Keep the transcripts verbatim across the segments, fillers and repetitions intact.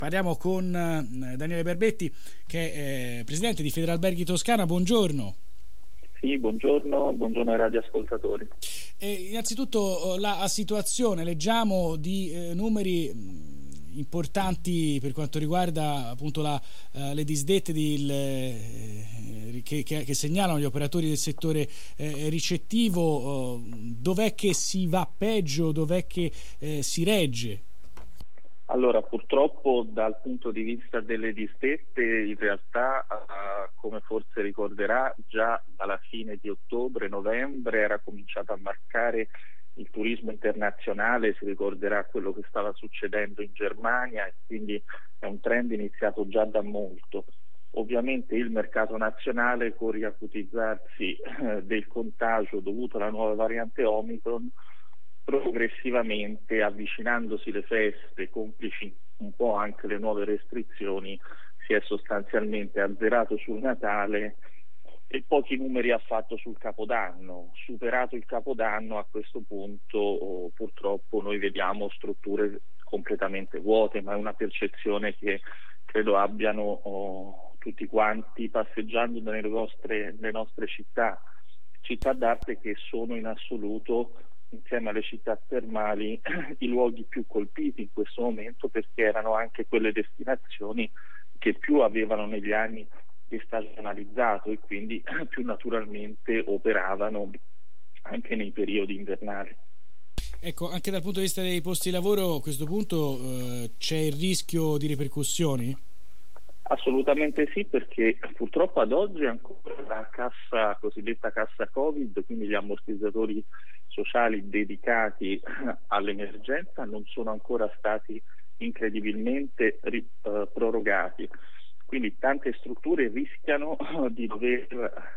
parliamo con eh, Daniele Barbetti, che è eh, presidente di Federalberghi Toscana. Buongiorno. Sì, buongiorno, buongiorno ai radioascoltatori. E innanzitutto la situazione, leggiamo di eh, numeri mh, importanti per quanto riguarda appunto la, uh, le disdette di, eh, che, che, che segnalano gli operatori del settore eh, ricettivo. Uh, dov'è che si va peggio, dov'è che eh, si regge? Allora, purtroppo dal punto di vista delle disdette, in realtà, uh, come forse ricorderà, già dalla fine di ottobre-novembre era cominciato a marcare il turismo internazionale. Si ricorderà quello che stava succedendo in Germania e quindi è un trend iniziato già da molto. Ovviamente il mercato nazionale, con riacutizzarsi eh, del contagio dovuto alla nuova variante Omicron, progressivamente, avvicinandosi le feste, complici un po' anche le nuove restrizioni, si è sostanzialmente azzerato sul Natale e pochi numeri ha fatto sul Capodanno. Superato il Capodanno, a questo punto oh, purtroppo noi vediamo strutture completamente vuote, ma è una percezione che credo abbiano oh, tutti quanti passeggiando nelle nostre, nelle nostre città, città d'arte che sono in assoluto, insieme alle città termali, i luoghi più colpiti in questo momento, perché erano anche quelle destinazioni che più avevano negli anni stagionalizzato e quindi più naturalmente operavano anche nei periodi invernali. Ecco, anche dal punto di vista dei posti di lavoro, a questo punto eh, c'è il rischio di ripercussioni? Assolutamente sì, perché purtroppo ad oggi ancora la cassa, cosiddetta cassa Covid, quindi gli ammortizzatori sociali dedicati all'emergenza, non sono ancora stati incredibilmente ri, uh, prorogati. Quindi tante strutture rischiano di dover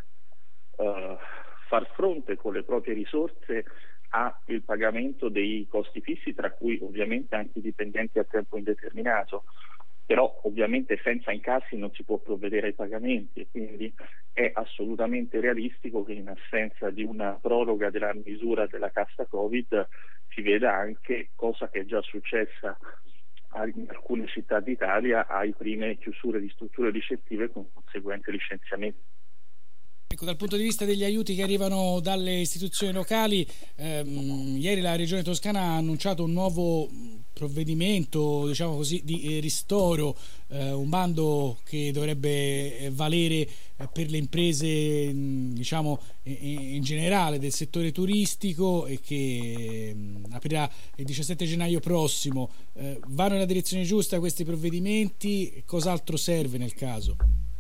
uh, far fronte con le proprie risorse al pagamento dei costi fissi, tra cui ovviamente anche i dipendenti a tempo indeterminato. Però ovviamente senza incassi non si può provvedere ai pagamenti e quindi è assolutamente realistico che in assenza di una proroga della misura della cassa Covid si veda anche, cosa che è già successa in alcune città d'Italia, ai prime chiusure di strutture ricettive con conseguente licenziamento. Ecco, dal punto di vista degli aiuti che arrivano dalle istituzioni locali, ehm, ieri la Regione Toscana ha annunciato un nuovo provvedimento, diciamo così, di ristoro, eh, un bando che dovrebbe valere eh, per le imprese, mh, diciamo, in, in generale del settore turistico e che mh, aprirà il diciassette gennaio prossimo. Eh, vanno nella direzione giusta questi provvedimenti? Cos'altro serve nel caso?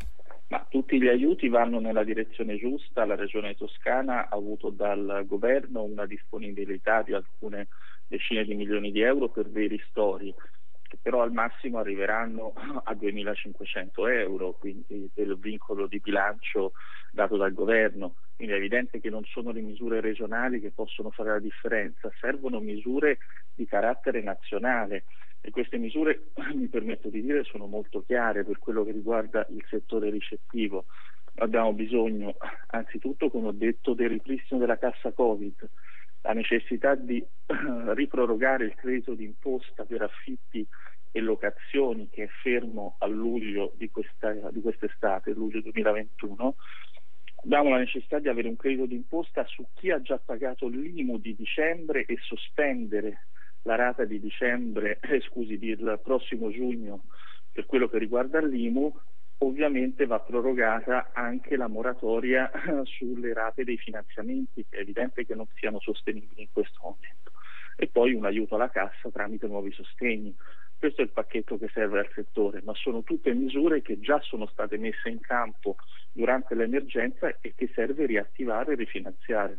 Ma tutti gli aiuti vanno nella direzione giusta. La Regione Toscana ha avuto dal governo una disponibilità di alcune decine di milioni di euro per dei ristori, che però al massimo arriveranno a duemilacinquecento euro, quindi del vincolo di bilancio dato dal governo. Quindi è evidente che non sono le misure regionali che possono fare la differenza, servono misure di carattere nazionale. E queste misure, mi permetto di dire, sono molto chiare per quello che riguarda il settore ricettivo. Abbiamo bisogno, anzitutto, come ho detto, del ripristino della cassa Covid, la necessità di riprorogare il credito d'imposta per affitti e locazioni che è fermo a luglio di, questa, di quest'estate, luglio duemilaventuno. Abbiamo la necessità di avere un credito d'imposta su chi ha già pagato l'I M U di dicembre e sospendere la rata di dicembre, eh, scusi, del prossimo giugno per quello che riguarda l'I M U. Ovviamente va prorogata anche la moratoria sulle rate dei finanziamenti, che è evidente che non siano sostenibili in questo momento. E poi un aiuto alla cassa tramite nuovi sostegni. Questo è il pacchetto che serve al settore, ma sono tutte misure che già sono state messe in campo durante l'emergenza e che serve riattivare e rifinanziare.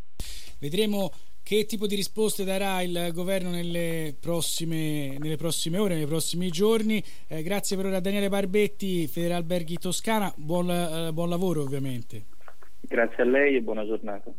Vedremo che tipo di risposte darà il governo nelle prossime, nelle prossime ore, nei prossimi giorni. Eh, grazie per ora a Daniele Barbetti, Federalberghi Toscana. Buon, eh, buon lavoro ovviamente. Grazie a lei e buona giornata.